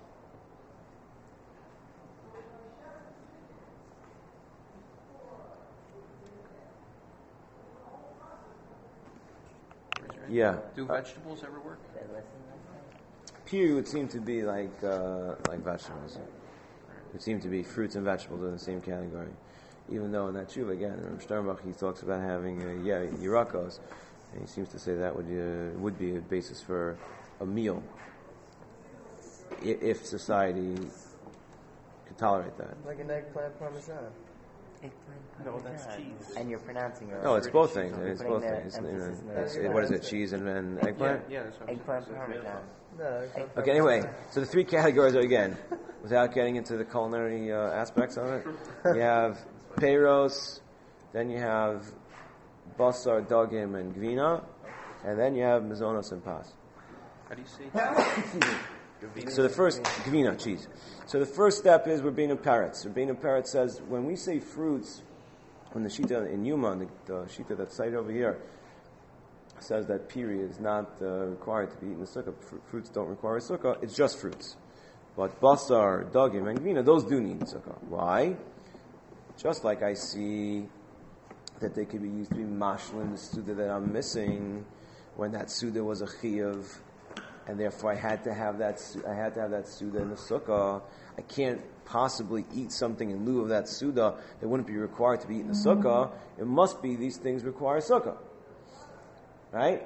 Yeah. Do vegetables ever work? Pure would seem to be like uh, like vegetables. It would seem to be fruits and vegetables in the same category. Even though in that tshuva again, in Sternbach he talks about having uh, yeah yirakos, and he seems to say that would uh, would be a basis for a meal I- if society could tolerate that. Like an eggplant parmesan. No, that's cheese. And you're pronouncing it. No, it's both things. You're It's putting both the things. You know, emphasis in the- it's- it- what is it? Cheese and, and eggplant. Yeah, that's what I'm Eggplant saying. parmesan. No, eggplant Okay, anyway, so the three categories are again, without getting into the culinary uh, aspects of it, you have peiros, then you have basar, dagim, and gvina, and then you have mizonos and pas. How do you say? So the first, gvina, cheese. So the first step is Rabbeinu Peretz. Rabbeinu Peretz says, when we say fruits, when the Shita in Yuma, the, the Shita that's cited over here, says that piri is not uh, required to be eaten in the sukkah. Fr- fruits don't require a sukkah. It's just fruits. But basar, dagim, and gvina, those do need sukkah. Why? Just like I see that they could be used to be mashal in the suda that I'm missing, when that suda was a chiyuv, and therefore I had to have that. su- I had to have that suda in the sukkah. I can't possibly eat something in lieu of that suda that wouldn't be required to be eaten in the sukkah. It must be these things require sukkah. Right?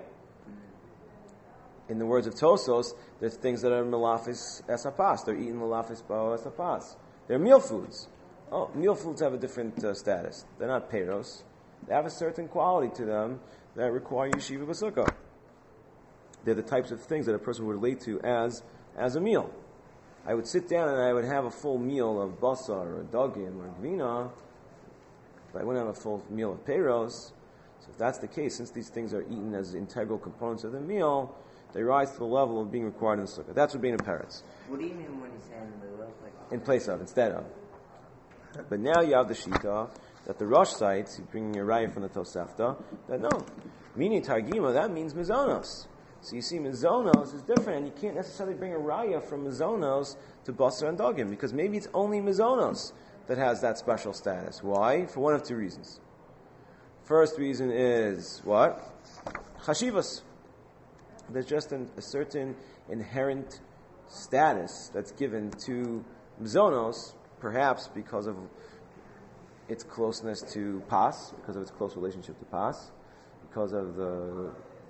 In the words of Tosos, there's things that are melafis esapas. They're eating melafis bao esapas. They're meal foods. Oh, meal foods have a different uh, status. They're not peiros. They have a certain quality to them that require yeshiva b'sukkah. They're the types of things that a person would relate to as as a meal. I would sit down and I would have a full meal of basar or dagim or gvina, but I wouldn't have a full meal of peiros. So if that's the case, since these things are eaten as integral components of the meal, they rise to the level of being required in the sukkah. That's what being a parrots. What do you mean when you say in the middle? Like, In place of, instead of. But now you have the shita that the Rosh cites, he's bringing a raya from the Tosefta, that no, meaning targima, that means mizonos. So you see, mizonos is different, and you can't necessarily bring a raya from mizonos to basar and dagim, because maybe it's only mizonos that has that special status. Why? For one of two reasons. First reason is what? Chashivas. There's just an, a certain inherent status that's given to mizonos, perhaps because of its closeness to pas, because of its close relationship to pas, because of the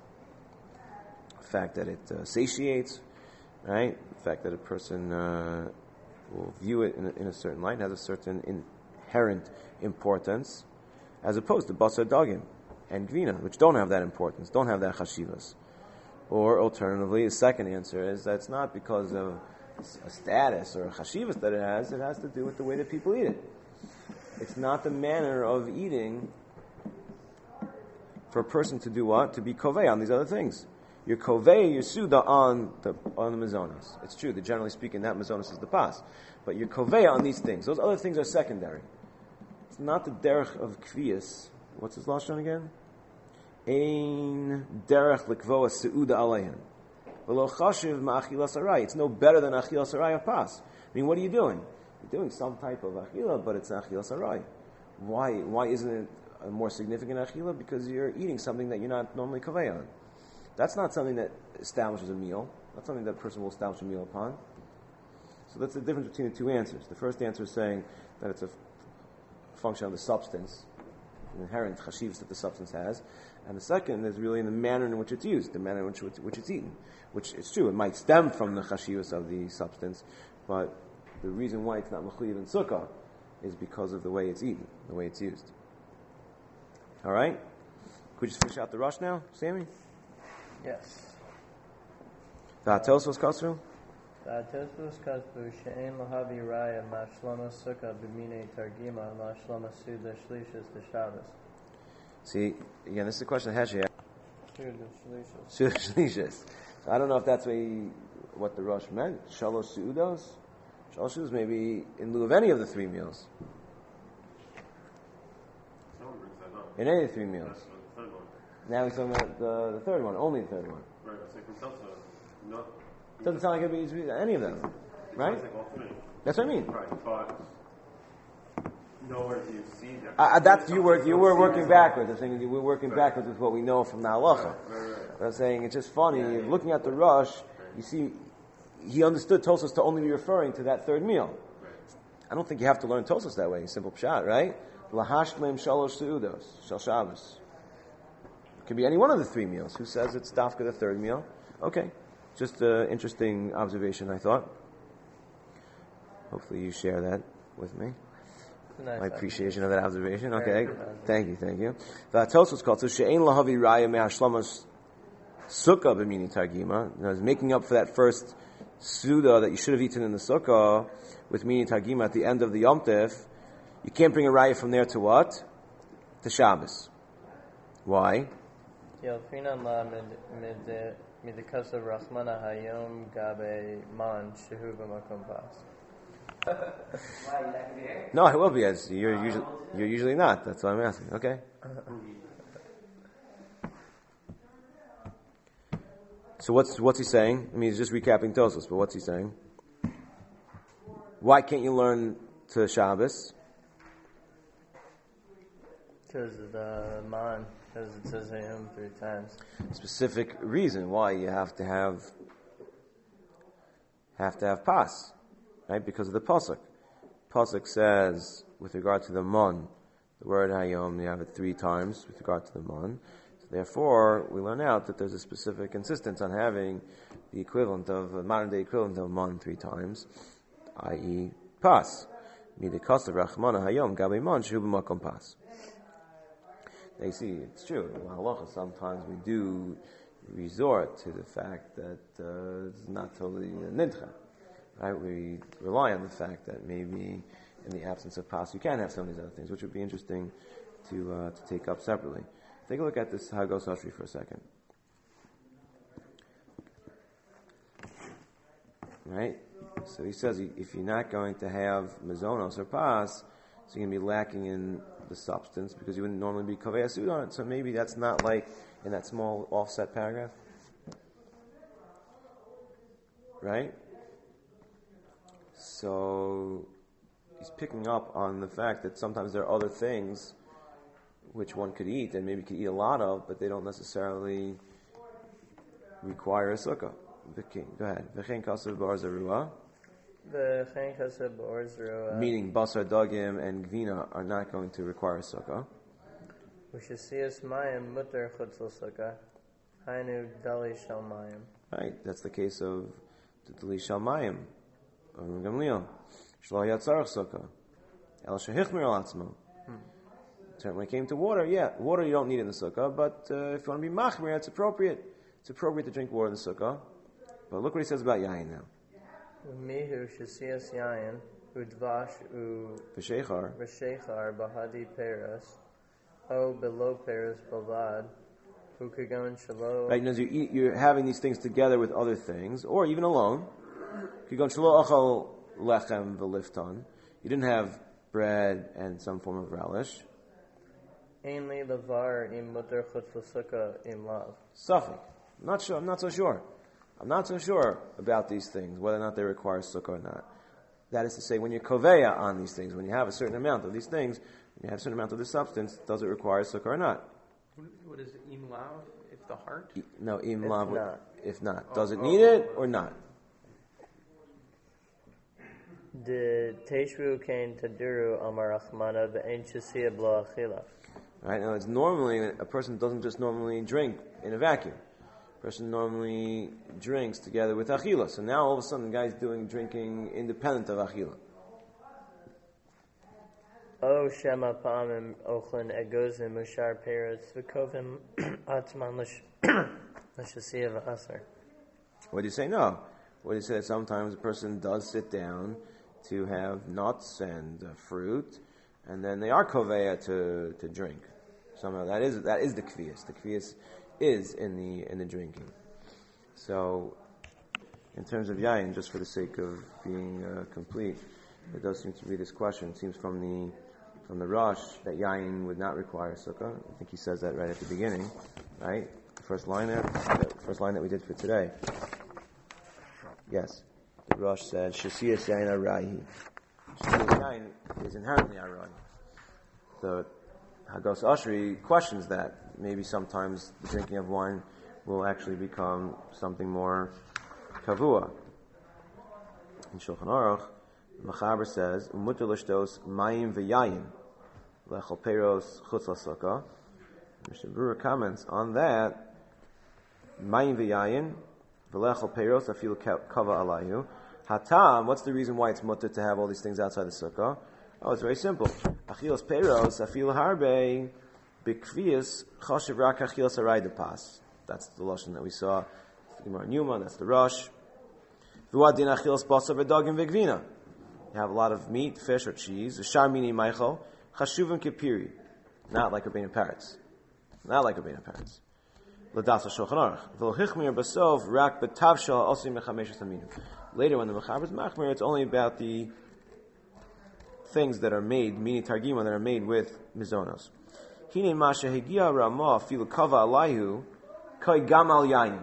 fact that it uh, satiates, right? The fact that a person uh, will view it in a, in a certain light, has a certain inherent importance, as opposed to basar dagim and gvina, which don't have that importance, don't have that chashivas. Or alternatively, the second answer is that it's not because of a status or a chashivas that it has, it has to do with the way that people eat it. It's not the manner of eating for a person to do what? To be kovei on these other things. You're kovei, you're suda on the on the mizonos. It's true that generally speaking that mizonos is the pas. But you're kovei on these things. Those other things are secondary. It's not the derech of kviyas. What's his lashon again? Ein derech likvoa seuda aleihem. V'lo chashiv ma'achilas aray. It's no better than achilas aray of pas. I mean, what are you doing? You're doing some type of achila, but it's achilas aray. Why? Why isn't it a more significant achila? Because you're eating something that you're not normally kaveh on. That's not something that establishes a meal. That's something that a person will establish a meal upon. So that's the difference between the two answers. The first answer is saying that it's a f- function of the substance, an inherent chashivas that the substance has. And the second is really in the manner in which it's used, the manner in which, which it's eaten. Which it's true, it might stem from the chashivas of the substance, but the reason why it's not mechuyev in sukkah is because of the way it's eaten, the way it's used. All right? Could we just finish out the rush now, Sammy? Yes. V'atos was kasru? V'atosvos kasvu she'en lahavi raya ma'ashlama sukkah b'minei targima ma'ashlama suda shlishas d'Shabbos. See, again, this is a question of Heshe. Suda shlishas. Suda shlishas. So I don't know if that's what, he, what the rush meant. Shalosh su'udos? Shalosh su'udos maybe in lieu of any of the three meals. In any of the three meals. Now he's talking about the, the third one, only the third one. Right, so from Telsa, not... Doesn't sound like it be any of them, right? Like all three. That's what I mean. Right, but nowhere do you see that. Uh, that's you were you were working backwards. I'm saying we're working backwards with what we know from the halacha. Right, right, right. But I'm saying it's just funny. Yeah, yeah. Looking at the rush, you see, he understood Tosfos to only be referring to that third meal. Right. I don't think you have to learn Tosfos that way. Simple pshat, right? Lahashleim shalosh seudos shal Shabbos. It can be any one of the three meals. Who says it's dafka the third meal? Okay, just an interesting observation, I thought. Hopefully you share that with me. Nice. My appreciation of that observation. Okay, thank you, thank you. V'atos called so she'ein lahavi raya me'ashlamas sukkah b'mini targima. It's making up for that first suda that you should have eaten in the sukkah with mini targima at the end of the Yom Tov. You can't bring a raya from there to what? To Shabbos. Why? Yalfina ma midikasav rachmana hayom gabe man shehu b'makom pas. No, I will be. As you're usually you're usually not. That's why I'm asking. Okay. So what's what's he saying? I mean, he's just recapping Tosfos, but what's he saying? Why can't you learn to Shabbos? Because of the man, because it says hayom three times. Specific reason why you have to have have to have pas. Right, because of the pasuk. Pasuk says, with regard to the mon, the word hayom, you have it three times with regard to the mon. So therefore, we learn out that there's a specific insistence on having the equivalent of a modern day equivalent of mon three times, that is, pas. Midikasav rachmana hayom gabe mon shehu b'makom pas. Now you see, it's true. In halacha, sometimes we do resort to the fact that uh, it's not totally a nidcha. Right, we rely on the fact that maybe in the absence of pas, you can have some of these other things, which would be interesting to uh, to take up separately. Take a look at this Hagos Hashri for a second. Right? So he says if you're not going to have mezonos or pas, so you're going to be lacking in the substance because you wouldn't normally be kaveh asud on it. So maybe that's not like in that small offset paragraph. Right? So he's picking up on the fact that sometimes there are other things which one could eat and maybe could eat a lot of, but they don't necessarily require a sukkah. Go ahead. V'chein kasav b'or zarua. V'chein kasav b'or zarua. Meaning basar dagim and gvina are not going to require a sukkah. U'shesiyas mayim mutar chutz l'sukkah. Hainu dali shal mayim. Right. That's the case of dali shal mayim. Gamliel. Shlo yatzarach sukkah. El shehichmir al atzmo. When it came to water, yeah, water you don't need in the sukkah, but uh, if you want to be machmir, it's appropriate. It's appropriate to drink water in the sukkah. But look what he says about yayin now. Mihu shesiyas yayin udvash u v'sheichar v'sheichar bahadi peras o below peras bavad ukagon shalo. Right, as you eat, you're having these things together with other things, or even alone. Ukagon shalo achal lechem v'lifton. You didn't have bread and some form of relish. Ainly levar im mutar chutz l'sukkah im lav. Safek. I'm not sure. I'm not so sure. I'm not so sure about these things, whether or not they require sukkah or not. That is to say, when you're koveya on these things, when you have a certain amount of these things, You have a certain amount of the substance. Does it require sukkah or not? What is im lav? If the heart? E- no, im If lav. not. If not, Oh, does it oh, need oh, it oh. or not? The Teshru Kain Taduru Amar Achmana Be'en Shasiya Blo Achila. Right now, it's normally a person doesn't just normally drink in a vacuum. A person normally drinks together with achila. So now all of a sudden, the guy's doing drinking independent of achila. O Shema Pa'amim Ochlin Egozim Mushar Peretz V'kovim Atzman L'Shasiya V'Asar. What do you say? No. What do you say? That sometimes a person does sit down to have nuts and uh, fruit, and then they are koveya to to drink. Somehow that is that is the kviyas. The kviyas is in the in the drinking. So, in terms of yayin, just for the sake of being uh, complete, there does seem to be this question. It seems from the from the Rosh that yayin would not require sukkah. I think he says that right at the beginning, right? The first line there, the first line that we did for today. Yes, the Rosh said shasiyas yayin arahi. Shasiyas yayin is inherently arahi. The Hagos Ashri questions that. Maybe sometimes the drinking of wine will actually become something more kavua. In Shulchan Aruch, Machaber says, "Umutar l'shtos mayim v'yayin lechol peros chutz l'sukkah." Mishnah Berurah comments on that. Mayim v'yayin v'lechol peros afil kava alayhu. Hatam. What's the reason why it's mutter to have all these things outside the sukkah? Oh, it's very simple. Achilas peros afil harbe b'kviyas chashiv rak achilas aray pas. That's the lashon that we saw. That's the Gemara Numa. That's the Rosh. V'uadin achilas basa v'dagim v'gvina. You have a lot of meat, fish, or cheese. Shar mini meichel chashuvim kipiri. Not like Rabbeinu Peretz. Not like Rabbeinu Peretz. L'das Shulchan Aruch. V'lohichmir basov rak b'tavshal osim mechameshes aminim. Later, when the Mechaber is machmir, it's only about the things that are made, mini targima, that are made with mizonos. Hine masha hegia ramah filu kava alayhu kai gamal yayin.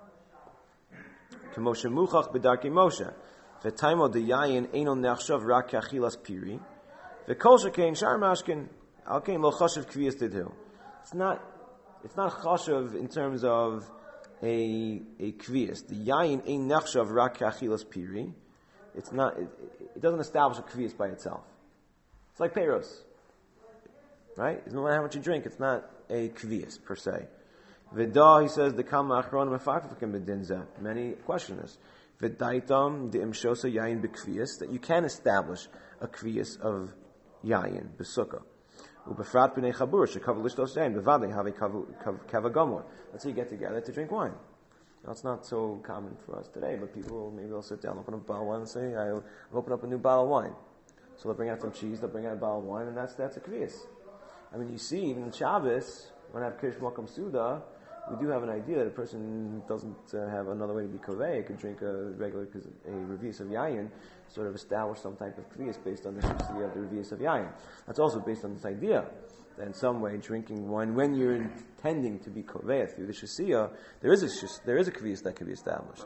K'moshe muchach b'darkei Moshe. V'taimo de yayin eino nechshav rak kachilas piri. V'kol shekein shar mashkin al kein lo chashav kviyas tidhu. It's not, it's not chashav in terms of a a kviyas. The yayin ein nechshav rak kachilas piri. It's not. It, it doesn't establish a kviyas by itself. It's like peiros, right? No matter how much you drink, it's not a kviyas per se. V'da, he says, the kama achron mefakfakim bedinza. Many question this. V'daitam the imshosa yayin b'kviyas, that you can establish a kviyas of yayin b'sukkah. U'befrat b'nei chabur shekav lishtos yayin b'vadei have kavagomor. Let's say you get together to drink wine. Now, it's not so common for us today, but people maybe they'll sit down, open up a bottle of wine, and say, "I'll open up a new bottle of wine." So they'll bring out some cheese, they'll bring out a bottle of wine, and that's that's a kviyas. I mean, you see, even in Shabbos, when I have Kirsh Makam Suda, we do have an idea that a person doesn't uh, have another way to be kovei, could drink a regular, because a revius of yayin, sort of establish some type of kviyas based on the shivsi of the revius of yayin. That's also based on this idea that in some way drinking wine, when you're intending to be kovei through the shasiya, there is a shis, there is a kviyas that can be established.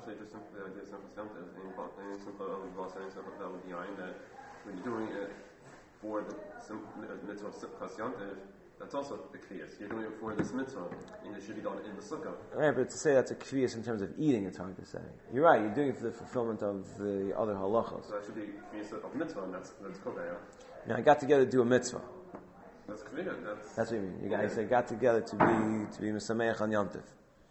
When you're doing it for the mitzvah of Kasyantiv, that's also the kviyas. You're doing it for this mitzvah, and it should be done in the sukkah. Right, but to say that's a kviyas in terms of eating, it's hard to say. You're right, you're doing it for the fulfillment of the other halachos. So that should be kviyas of mitzvah, and that's that's koveya. Now, I got together to do a mitzvah. That's kviyah. That's That's what you mean. You guys say got together to be to be misameach on Yom Tov.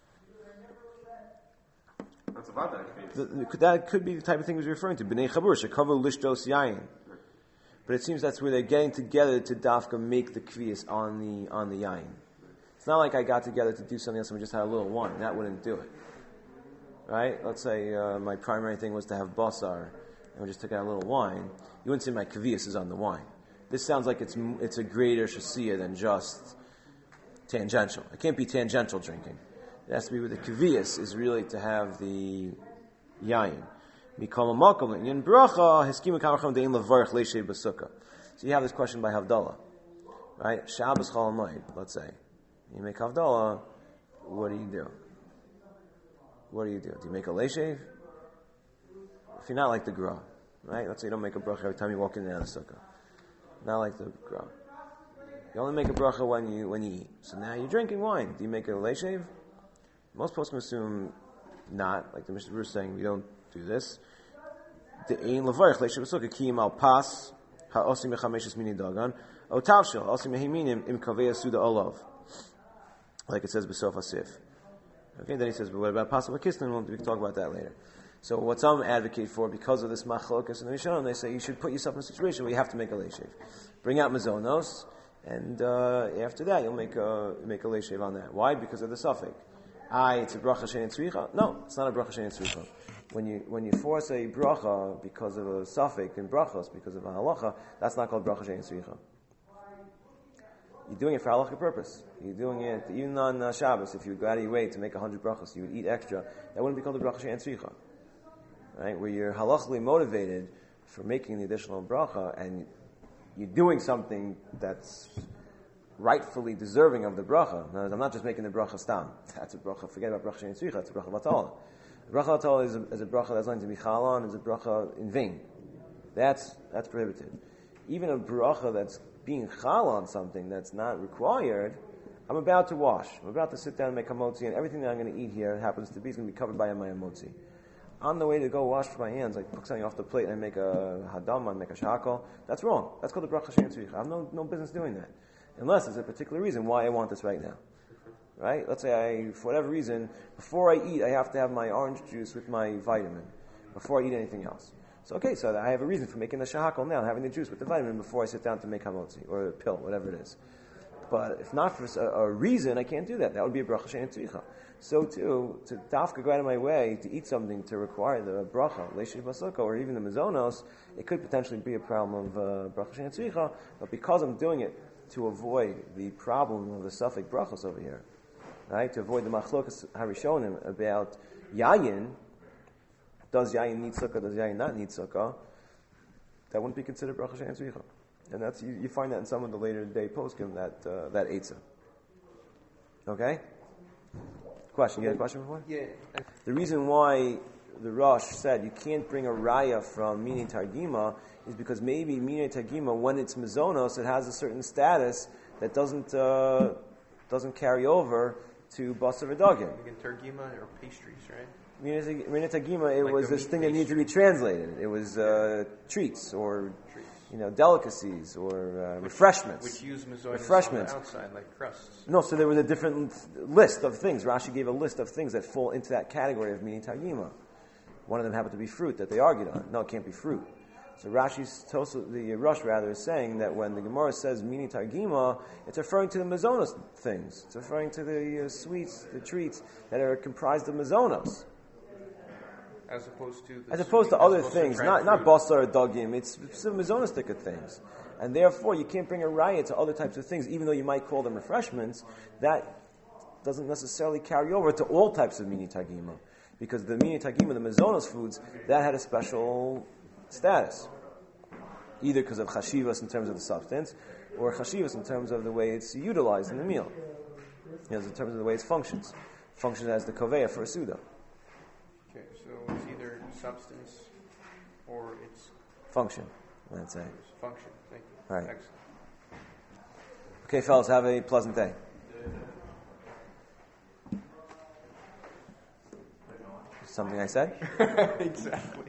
that's about that kviyas. That could be the type of thing he was referring to. B'nei chabur shekavu lishtos yayin. But it seems that's where they're getting together to dafka make the kviyas on the on the yayin. It's not like I got together to do something else and we just had a little wine. That wouldn't do it, right? Let's say uh, my primary thing was to have basar, and we just took out a little wine. You wouldn't say my kviyas is on the wine. This sounds like it's it's a greater shasiya than just tangential. It can't be tangential drinking. It has to be with the kviyas is really to have the yayin. So you have this question by Havdalah, right? Shabbos Chol Hamoed, let's say. You make Havdalah, what do you do? What do you do? Do you make a leishev? If you're not like the Gra, right? Let's say you don't make a bracha every time you walk in and out of the sukkah. Not like the Gra. You only make a bracha when you when you eat. So now you're drinking wine. Do you make a leishev? Most poskim assume not. Like the Mishnah Berurah is saying, we don't do this. The ein levarich leishev b'sukkah kiyim al pas ha'osim mechameshes mini dagan o tavshel osim mehiminim im kaveh suda olav. Like it says b'sof asif. Okay, then he says, but what about possible kisnin? We'll we can talk about that later. So what some advocate for, because of this machlokas and the Rishonim, they say you should put yourself in a situation where you have to make a leishev. Bring out mazonos, and uh, after that you'll make a make a leishev on that. Why? Because of the suffix. I, it's a bracha she'en tzricha. No, it's not a bracha she'en tzricha. When you when you force a bracha because of a suffix in brachos, because of a halacha, that's not called bracha she'en tzricha. You're doing it for halachic purpose. You're doing it even on uh, Shabbos. If you go out of your way to make a hundred brachos, you would eat extra. That wouldn't be called a bracha she'en tzricha, right? Where you're halachically motivated for making the additional bracha, and you're doing something that's rightfully deserving of the bracha. Now, I'm not just making the bracha stam. That's a bracha. Forget about bracha she'en tzricha. It's a bracha vatala. Bracha vatala is a, is a bracha that's going to be chalon. Is a bracha in vain. That's that's prohibited. Even a bracha that's being chal on something that's not required, I'm about to wash. I'm about to sit down and make hamotzi, and everything that I'm going to eat here happens to be is going to be covered by my hamotzi. On the way to go wash my hands, I pick something off the plate and I make a hadam, I make a shakal. That's wrong. That's called the bracha she'en tzricha. I have no, no business doing that. Unless there's a particular reason why I want this right now. Right? Let's say I, for whatever reason, before I eat, I have to have my orange juice with my vitamin before I eat anything else. So okay, so I have a reason for making the shahakal now, having the juice with the vitamin before I sit down to make hamotzi, or a pill, whatever it is. But if not for a, a reason, I can't do that. That would be a bracha she'en tzricha. So too, to dafka go out of my way to eat something to require the bracha, leishev b'sukkah, or even the mazonos, it could potentially be a problem of uh, bracha she'en tzricha, but because I'm doing it to avoid the problem of the suffix brachos over here, right, to avoid the machlokas harishonim about yayin, does yayin need sukkah, does yayin not need sukkah, that wouldn't be considered bracha she'en tzricha. And that's, you, you find that in some of the later day poskim, that, uh, that eitzah. Okay? Question, you had a question before? Yeah. The reason why the Rosh said you can't bring a raya from Mini Targima is because maybe Mini Targima, when it's mazonos, it has a certain status that doesn't, uh, doesn't carry over to Basar V'Dagim. You get Targima or pastries, right? Mini Targima, it like was this thing that needed to be translated. It was uh, treats or treats. You know, delicacies or uh, refreshments. Which use mazonos refreshments. On the outside, like crusts. No, so there was a different list of things. Rashi gave a list of things that fall into that category of Mini Targima. One of them happened to be fruit that they argued on. No, it can't be fruit. So Rashi's Tosa, the Rosh rather, is saying that when the Gemara says Mini Targima, it's referring to the mazonos things. It's referring to the uh, sweets, the treats that are comprised of mazonos. As opposed to the as opposed to other things, not not basar or dagim. It's, it's the mazonistic of things, and therefore you can't bring a raya to other types of things, even though you might call them refreshments. That doesn't necessarily carry over to all types of mini tagima, because the mini tagima, the mazonos foods, that had a special status, either because of chashivas in terms of the substance, or chashivas in terms of the way it's utilized in the meal, you know, in terms of the way it functions, functions as the koveya for a suda. Okay, so it's either substance or it's function, let's say. Function, thank you. All right. Excellent. Okay, fellas, have a pleasant day. Something I said? Exactly.